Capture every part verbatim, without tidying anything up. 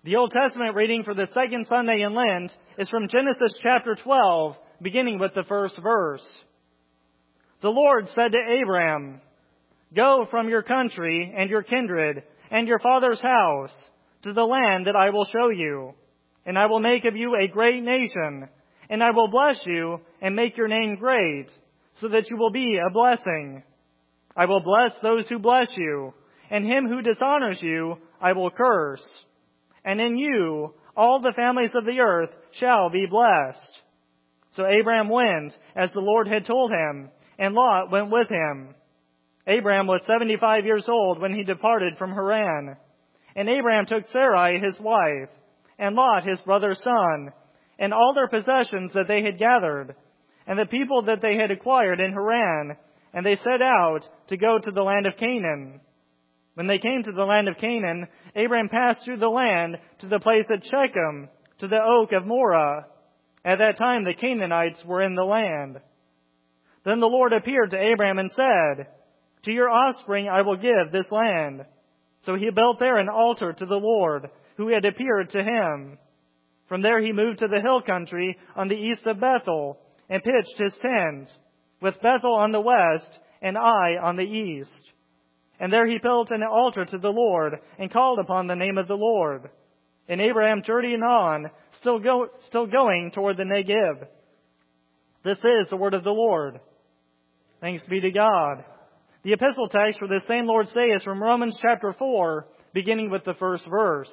The Old Testament reading for the second Sunday in Lent is from Genesis chapter twelve, beginning with the first verse. The Lord said to Abram, "Go from your country and your kindred and your father's house to the land that I will show you, and I will make of you a great nation, and I will bless you and make your name great, so that you will be a blessing. I will bless those who bless you, and him who dishonors you I will curse. And in you all the families of the earth shall be blessed." So Abram went, as the Lord had told him, and Lot went with him. Abram was seventy-five years old when he departed from Haran. And Abram took Sarai his wife, and Lot his brother's son, and all their possessions that they had gathered, and the people that they had acquired in Haran, and they set out to go to the land of Canaan. When they came to the land of Canaan, Abram passed through the land to the place at Shechem, to the oak of Moreh. At that time the Canaanites were in the land. Then the Lord appeared to Abram and said, "To your offspring I will give this land." So he built there an altar to the Lord, who had appeared to him. From there he moved to the hill country on the east of Bethel, and pitched his tent, with Bethel on the west and Ai on the east. And there he built an altar to the Lord, and called upon the name of the Lord. And Abraham journeyed on, still, go, still going toward the Negev. This is the word of the Lord. Thanks be to God. The epistle text for this same Lord's Day is from Romans chapter four, beginning with the first verse.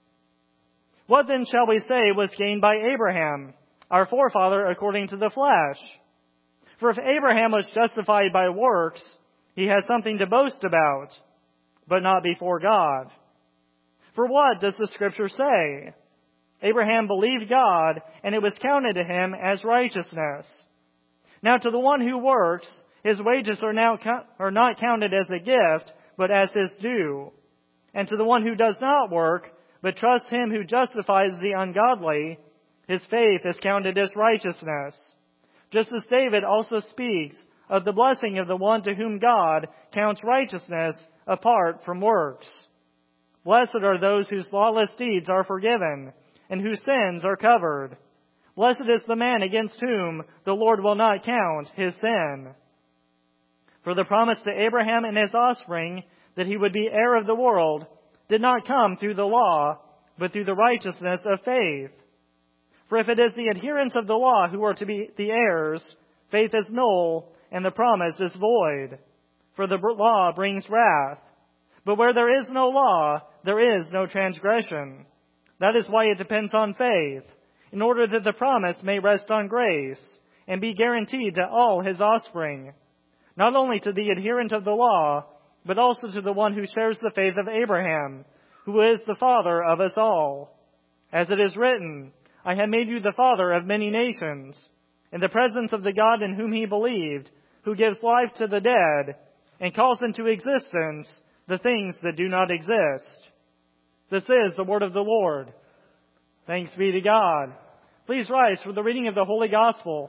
What then shall we say was gained by Abraham, our forefather according to the flesh? For if Abraham was justified by works, he has something to boast about, but not before God. For what does the Scripture say? Abraham believed God, and it was counted to him as righteousness. Now to the one who works, his wages are now are not counted as a gift, but as his due. And to the one who does not work, but trusts him who justifies the ungodly, his faith is counted as righteousness. Just as David also speaks of the blessing of the one to whom God counts righteousness apart from works. Blessed are those whose lawless deeds are forgiven, and whose sins are covered. Blessed is the man against whom the Lord will not count his sin. For the promise to Abraham and his offspring that he would be heir of the world did not come through the law, but through the righteousness of faith. For if it is the adherents of the law who are to be the heirs, faith is null, and the promise is void. For the law brings wrath. But where there is no law, there is no transgression. That is why it depends on faith, in order that the promise may rest on grace, and be guaranteed to all his offspring, not only to the adherent of the law, but also to the one who shares the faith of Abraham, who is the father of us all. As it is written, "I have made you the father of many nations," in the presence of the God in whom he believed, who gives life to the dead, and calls into existence the things that do not exist. This is the word of the Lord. Thanks be to God. Please rise for the reading of the Holy Gospel.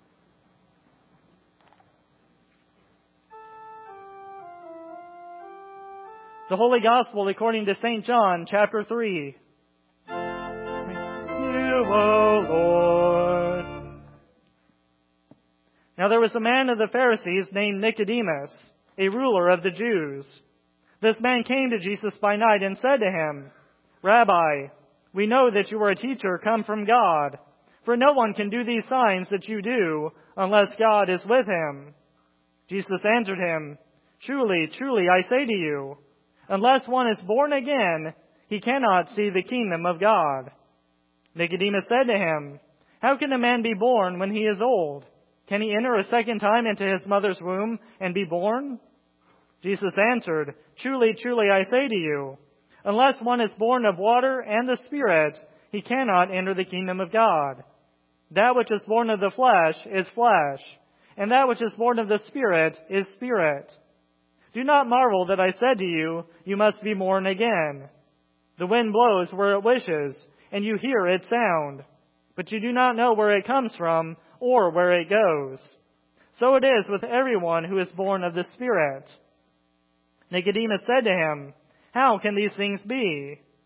The Holy Gospel according to Saint John, chapter three. You, O Lord. Now there was a man of the Pharisees named Nicodemus, a ruler of the Jews. This man came to Jesus by night and said to him, "Rabbi, we know that you are a teacher come from God, for no one can do these signs that you do unless God is with him." Jesus answered him, "Truly, truly, I say to you, unless one is born again, he cannot see the kingdom of God." Nicodemus said to him, "How can a man be born when he is old? Can he enter a second time into his mother's womb and be born?" Jesus answered, "Truly, truly, I say to you, unless one is born of water and the Spirit, he cannot enter the kingdom of God. That which is born of the flesh is flesh, and that which is born of the Spirit is spirit. Do not marvel that I said to you, you must be born again. The wind blows where it wishes, and you hear its sound, but you do not know where it comes from or where it goes. So it is with everyone who is born of the Spirit." Nicodemus said to him, "How can these things be?"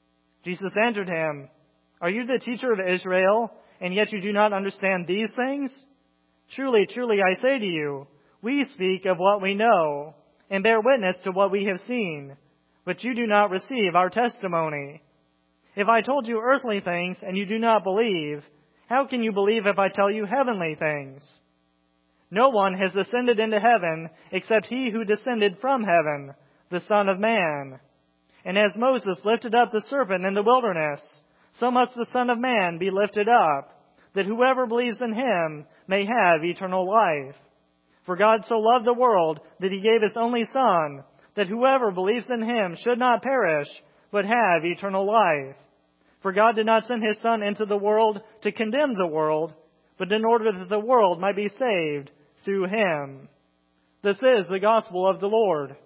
Jesus answered him, Are you the teacher of Israel, and yet you do not understand these things? Truly, truly, I say to you, we speak of what we know, and bear witness to what we have seen, but you do not receive our testimony. If I told you earthly things and you do not believe, how can you believe if I tell you heavenly things? No one has ascended into heaven except he who descended from heaven, the Son of Man. And as Moses lifted up the serpent in the wilderness, so must the Son of Man be lifted up, that whoever believes in him may have eternal life. For God so loved the world that he gave his only Son, that whoever believes in him should not perish, but have eternal life. For God did not send his Son into the world to condemn the world, but in order that the world might be saved through him. This is the gospel of the Lord.